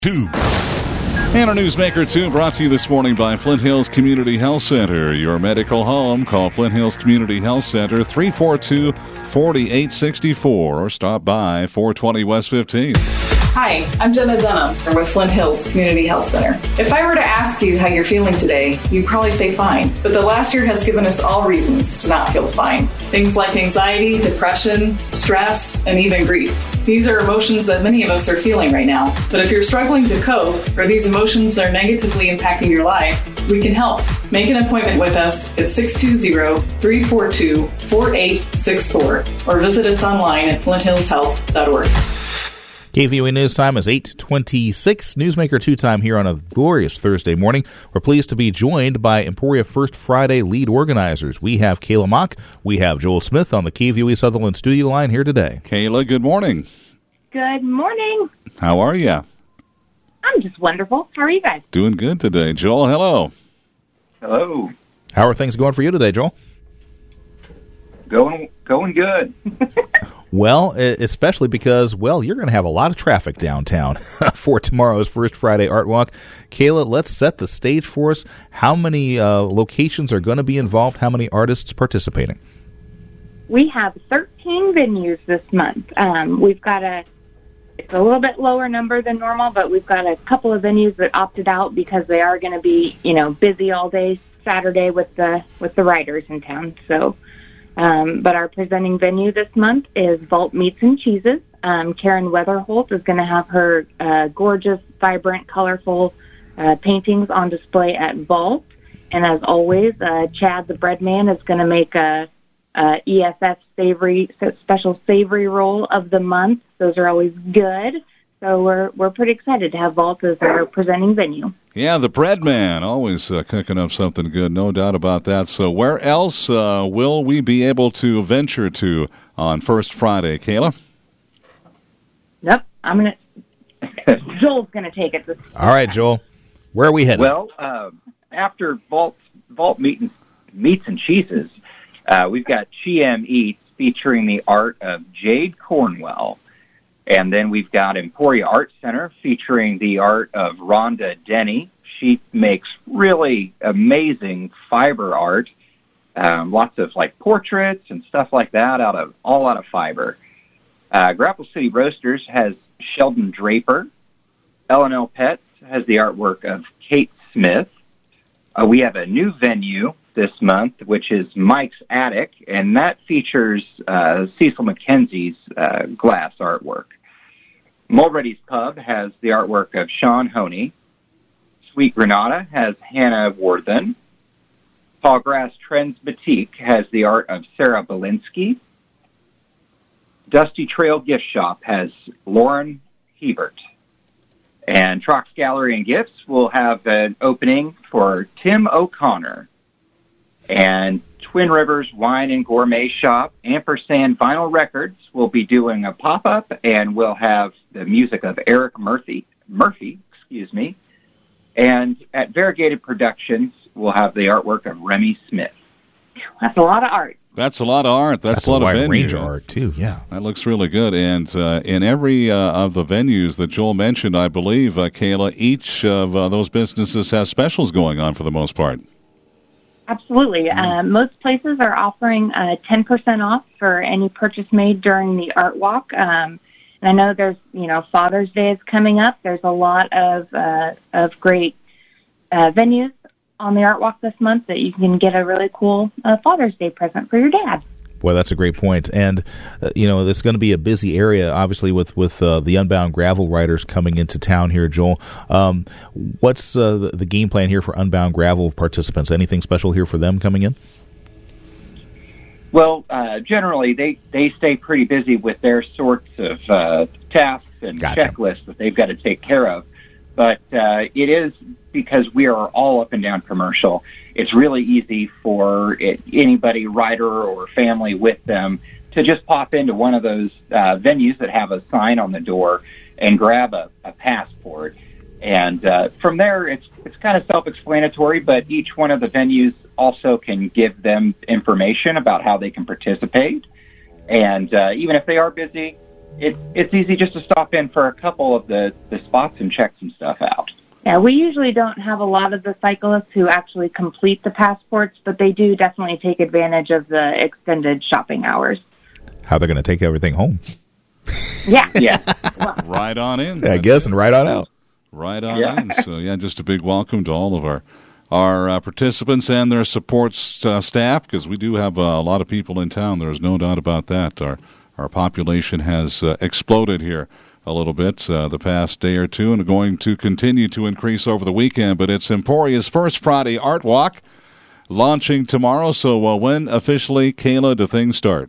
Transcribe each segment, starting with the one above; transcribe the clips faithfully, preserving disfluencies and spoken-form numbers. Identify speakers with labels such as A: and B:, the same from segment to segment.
A: two. And our Newsmaker two brought to you this morning by Flint Hills Community Health Center. Your medical home. Call Flint Hills Community Health Center three four two, four eight six four or stop by four twenty West fifteenth.
B: Hi, I'm Jenna Dunham. I'm with Flint Hills Community Health Center. If I were to ask you how you're feeling today, you'd probably say fine. But the last year has given us all reasons to not feel fine. Things like anxiety, depression, stress, and even grief. These are emotions that many of us are feeling right now. But if you're struggling to cope, or these emotions are negatively impacting your life, we can help. Make an appointment with us at six two zero, three four two, four eight six four or visit us online at flint hills health dot org.
C: K V O A News Time is eight twenty-six. Newsmaker two time here on a glorious Thursday morning. We're pleased to be joined by Emporia First Friday lead organizers. We have Kayla Mock. We have Joel Smith on the K V O A Sutherland studio line here today.
A: Kayla, good morning.
D: Good morning.
A: How are you?
D: I'm just wonderful. How are you guys?
A: Doing good today. Joel, hello.
E: Hello.
C: How are things going for you today, Joel?
E: Going going good.
C: Well, especially because, well, you're going to have a lot of traffic downtown for tomorrow's First Friday Art Walk. Kayla, let's set the stage for us. How many uh, locations are going to be involved? How many artists participating?
D: We have thirteen venues this month. Um, we've got a, it's a little bit lower number than normal, but we've got a couple of venues that opted out because they are going to be, you know, busy all day Saturday with the with the writers in town. So. Um, but our presenting venue this month is Vault Meats and Cheeses. Um, Karen Weatherholt is going to have her uh, gorgeous, vibrant, colorful uh, paintings on display at Vault. And as always, uh, Chad the Bread Man is going to make a, a E S F savory special savory roll of the month. Those are always good. So we're we're pretty excited to have Vault as our presenting venue.
A: Yeah, the Bread Man, always uh, cooking up something good, no doubt about that. So where else uh, will we be able to venture to on First Friday, Kayla?
D: Nope, I'm going to, Joel's going to take it. This
C: All right, Joel, where are we headed?
E: Well, uh, after Vault, Vault Meat and, Meats and Cheeses, uh, we've got Chi M Eats featuring the art of Jade Cornwell. And then we've got Emporia Art Center featuring the art of Rhonda Denny. She makes really amazing fiber art, um, lots of like portraits and stuff like that, out of all out of fiber. Uh, Grapple City Roasters has Sheldon Draper. L and L Pets has the artwork of Kate Smith. Uh, we have a new venue this month, which is Mike's Attic, and that features uh, Cecil McKenzie's uh, glass artwork. Mulready's Pub has the artwork of Sean Honey. Sweet Granada has Hannah Worthen. Tallgrass Trends Boutique has the art of Sarah Belinsky. Dusty Trail Gift Shop has Lauren Hebert. And Trox Gallery and Gifts will have an opening for Tim O'Connor. And Twin Rivers Wine and Gourmet Shop, Ampersand Vinyl Records, will be doing a pop-up, and we'll have the music of Eric Murphy, Murphy, excuse me. And at Variegated Productions, we'll have the artwork of Remy Smith.
D: That's a lot of art.
A: That's a lot of art. That's,
C: That's
A: a lot
C: a wide
A: of venue.
C: range of art, too, yeah.
A: That looks really good. And uh, in every uh, of the venues that Joel mentioned, I believe, uh, Kayla, each of uh, those businesses has specials going on for the most part.
D: Absolutely. Uh, most places are offering uh, ten percent off for any purchase made during the art walk. Um, and I know there's, you know, Father's Day is coming up. There's a lot of uh, of great uh, venues on the art walk this month that you can get a really cool uh, Father's Day present for your dad.
C: Boy, that's a great point. And, uh, you know, this is going to be a busy area, obviously, with, with uh, the Unbound Gravel riders coming into town here, Joel. Um, what's uh, the, the game plan here for Unbound Gravel participants? Anything special here for them coming in?
E: Well, uh, generally, they, they stay pretty busy with their sorts of uh, tasks and
C: Gotcha.
E: checklists that they've got to take care of. But uh, it is, because we are all up and down commercial, it's really easy for it, anybody, rider or family with them, to just pop into one of those uh, venues that have a sign on the door and grab a, a passport. And uh, from there, it's it's kind of self-explanatory, but each one of the venues also can give them information about how they can participate. And uh, even if they are busy, it's it's easy just to stop in for a couple of the, the spots and check some stuff out.
D: Yeah, we usually don't have a lot of the cyclists who actually complete the passports, but they do definitely take advantage of the extended shopping hours.
C: How they're going to take everything home.
D: Yeah.
E: Yeah.
D: Well,
A: Right on in.
C: I guess, and right on out.
A: Right on
E: Yeah.
A: in. So, yeah, just a big welcome to all of our our uh, participants and their support uh, staff, because we do have uh, a lot of people in town. There's no doubt about that. Our our population has uh, exploded here a little bit uh, the past day or two, and going to continue to increase over the weekend. But it's Emporia's First Friday Art Walk launching tomorrow. So uh, when officially, Kayla, do things start?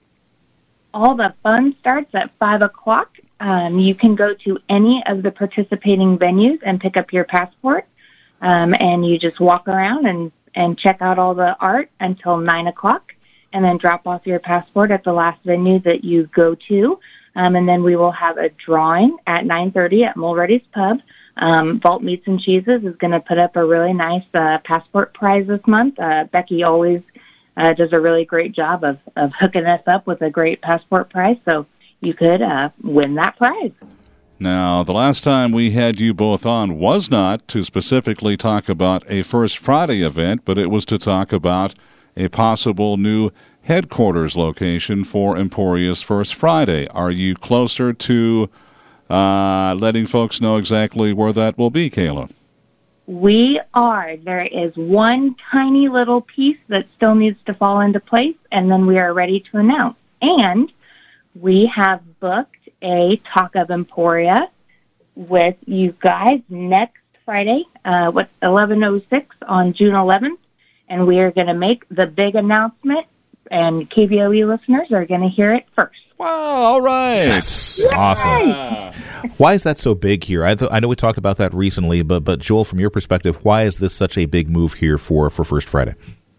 D: all the fun starts at five o'clock. Um, you can go to any of the participating venues and pick up your passport, um, and you just walk around and, and check out all the art until nine o'clock, and then drop off your passport at the last venue that you go to. Um, and then we will have a drawing at nine thirty at Mulready's Pub. Um, Vault Meats and Cheeses is going to put up a really nice uh, passport prize this month. Uh, Becky always uh, does a really great job of, of hooking us up with a great passport prize, so you could uh, win that prize.
A: Now, the last time we had you both on was not to specifically talk about a First Friday event, but it was to talk about a possible new headquarters location for Emporia's First Friday. Are you closer to uh, letting folks know exactly where that will be, Kayla?
D: We are. There is one tiny little piece that still needs to fall into place, and then we are ready to announce. And we have booked a Talk of Emporia with you guys next Friday, uh, what, eleven oh six on June eleventh, and we are going to make the big announcement, and K V O E listeners are going to hear it first.
A: Wow, all right.
C: Yes. Awesome. Why is that so big here? I, th- I know we talked about that recently, but but Joel, from your perspective, why is this such a big move here for, for First Friday?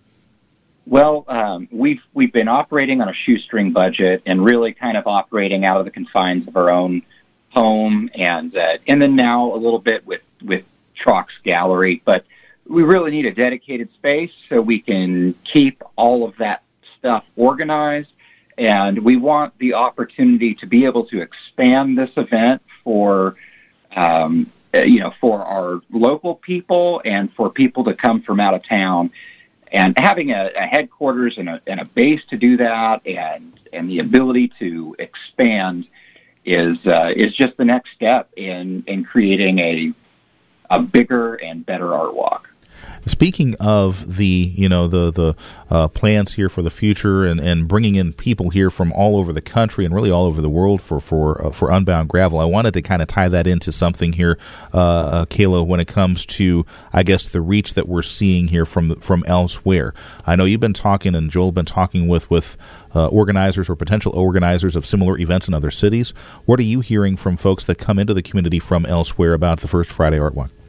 E: Well, um, we've we've been operating on a shoestring budget and really kind of operating out of the confines of our own home, and uh, and then now a little bit with with Trox Gallery, but we really need a dedicated space so we can keep all of that stuff organized, and we want the opportunity to be able to expand this event for um, you know for our local people and for people to come from out of town. And having a, a headquarters and a, and a base to do that, and and the ability to expand is uh, is just the next step in, in creating a a bigger and better art walk.
C: Speaking of the, you know, the the uh, plans here for the future, and, and bringing in people here from all over the country and really all over the world for for uh, for Unbound Gravel, I wanted to kind of tie that into something here, uh, uh, Kayla, when it comes to, I guess, the reach that we're seeing here from from elsewhere. I know you've been talking, and Joel been talking with with uh, organizers or potential organizers of similar events in other cities. What are you hearing from folks that come into the community from elsewhere about the First Friday Art Walk?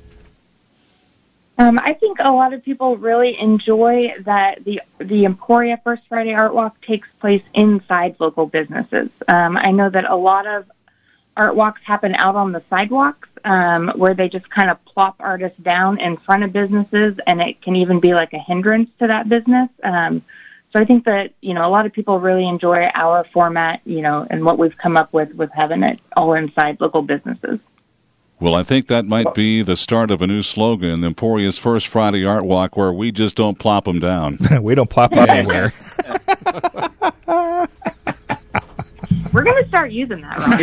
D: Um, I think a lot of people really enjoy that the the Emporia First Friday Art Walk takes place inside local businesses. Um, I know that a lot of art walks happen out on the sidewalks, um, where they just kind of plop artists down in front of businesses, and it can even be like a hindrance to that business. Um, so I think that, you know, a lot of people really enjoy our format, you know, and what we've come up with with having it all inside local businesses.
A: Well, I think that might be the start of a new slogan, Emporia's First Friday Art Walk, where we just don't plop them down.
C: We don't plop them anywhere.
D: We're going to start using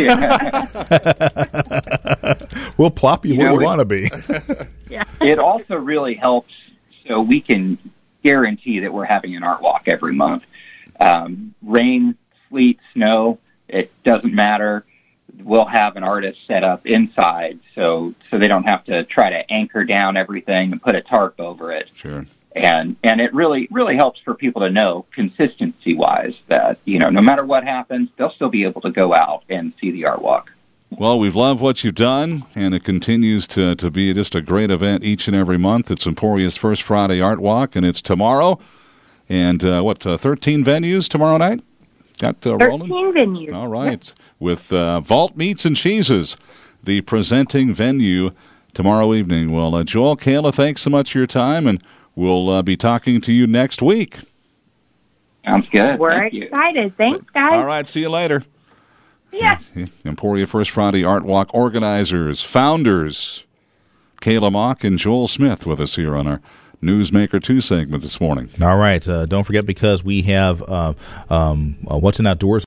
D: that, right?
C: We'll plop you,
E: You
C: where
E: know,
C: you want to be.
D: Yeah.
E: It also really helps so we can guarantee that we're having an art walk every month. Um, rain, sleet, snow, it doesn't matter. We'll have an artist set up inside, so so they don't have to try to anchor down everything and put a tarp over it.
A: Sure.
E: And and it really really helps for people to know, consistency wise, that, you know, no matter what happens, they'll still be able to go out and see the art walk.
A: Well, we've loved what you've done, and it continues to, to be just a great event each and every month. It's Emporia's First Friday Art Walk, and it's tomorrow. And uh, what, uh, thirteen venues tomorrow night? Got uh, rolling?
D: thirteen venues.
A: All right. Yep. With uh, Vault Meats and Cheeses, the presenting venue tomorrow evening. Well, uh, Joel, Kayla, thanks so much for your time, and we'll uh, be talking to you next week.
E: Sounds good.
D: We're
E: Thank you.
D: excited. Thanks, guys.
A: All right. See you later.
D: Yeah.
A: Emporia First Friday Art Walk organizers, founders, Kayla Mock and Joel Smith with us here on our Newsmaker two segment this morning.
C: All right. Uh, don't forget, because we have uh, um, uh, What's in Outdoors